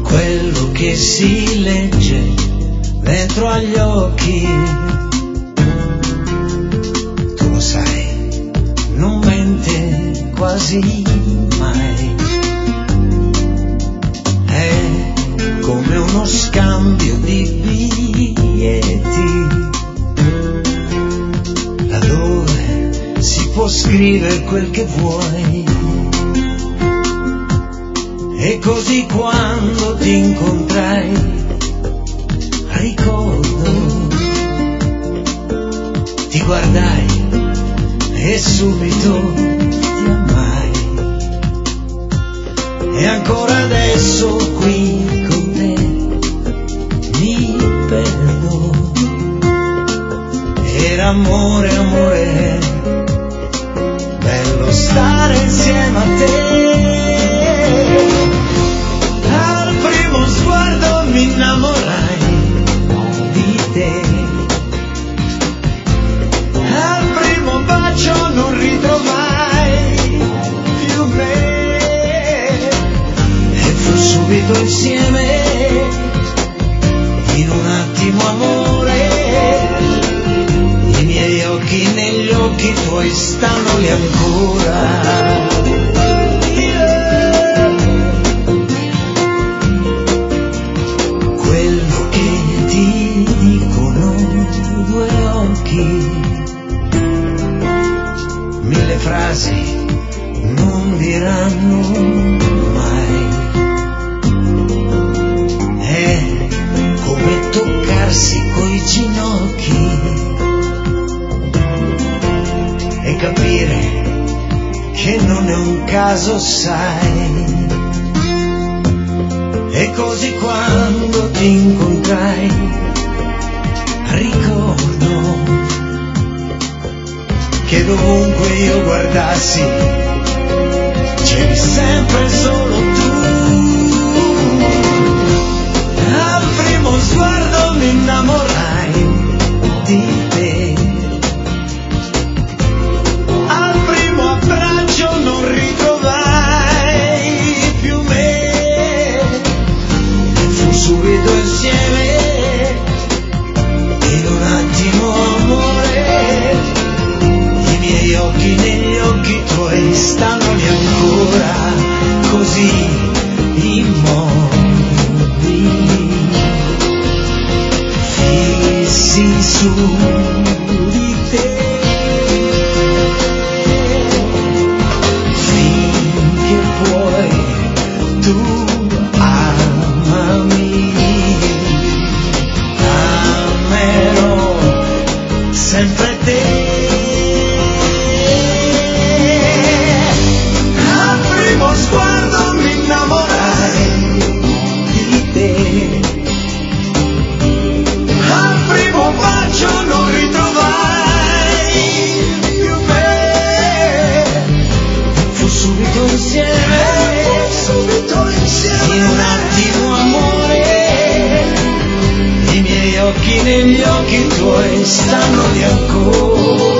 quello che si legge dentro agli occhi. Tu lo sai, non mente quasi mai. È come uno scambio di biglietti, laddove si può scrivere quel che vuoi. E così quando ti incontrai, ricordo, ti guardai e subito ti amai. E ancora adesso qui con te mi perdo. Era amore, amore, bello stare insieme a te. Al primo sguardo mi innamorai di te. Al primo bacio non ritrovai più me. E fu subito insieme, in un attimo amore. I miei occhi negli occhi tuoi stanno lì ancora. Quello che ti dicono due occhi, mille frasi non diranno mai. È come toccarsi coi ginocchi e capire che non è un caso, sai. E così quando ti incontrai, ricordo che dovunque io guardassi c'eri sempre solo tu. Al primo sguardo mi innamorai di te. Al primo abbraccio non ritrovai più me. Fu subito insieme, in un attimo amore. I miei occhi negli occhi tuoi stanno lì ancora, così immobili, fissi su di te. Finché puoi tu amami, amerò sempre te. Al primo sguardo mi innamorai di te. Al primo bacio non ritrovai più me. Fu subito insieme, in un attimo amore. I miei occhi negli occhi tuoi stanno lì ancora.